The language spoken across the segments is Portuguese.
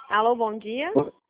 Alô, bom dia.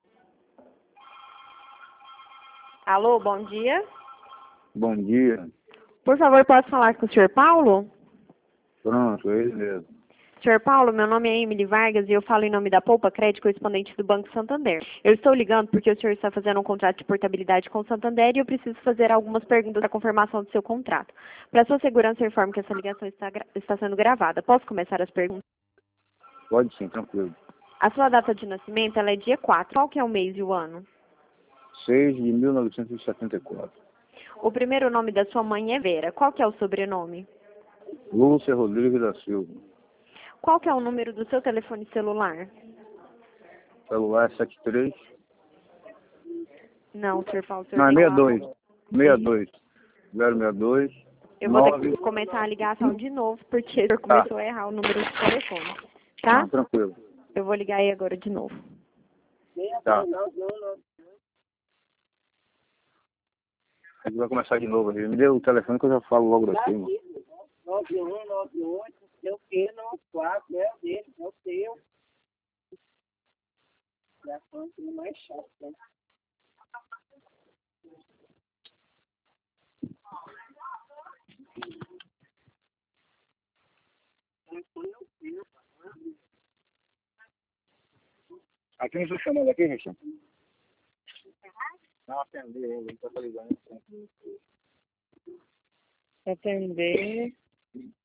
Alô, bom dia. Bom dia. Por favor, posso falar com o senhor Paulo? Pronto, é ele mesmo. Senhor Paulo, meu nome é Emily Vargas e eu falo em nome da Poupa Crédito, correspondente do Banco Santander. Eu estou ligando porque o senhor está fazendo um contrato de portabilidade com o Santander e eu preciso fazer algumas perguntas para confirmação do seu contrato. Para sua segurança, eu informo que essa ligação está sendo gravada. Posso começar as perguntas? Pode sim, tranquilo. A sua data de nascimento ela é dia 4. Qual que é o mês e o ano? 6 de 1974. O primeiro nome da sua mãe é Vera. Qual que é o sobrenome? Lúcia Rodrigues da Silva. Qual que é o número do seu telefone celular? Celular 73. Não, senhor Paulo, o senhor Não, é tem que 62. falar. 62. 062. Eu vou ter que 9. começar a ligação de novo, porque o senhor Tá. começou a errar o número de telefone. Tá? Tranquilo. Eu vou ligar aí agora de novo. Tá. A gente vai começar de novo. Me dê o telefone que eu já falo logo daqui, mano. 9198, sei o que, 94, é o dele, é o seu. Já foi um mais chato, né? A quem estou chamando aqui, Richard? Não, atender ele, tá ligando. Atender.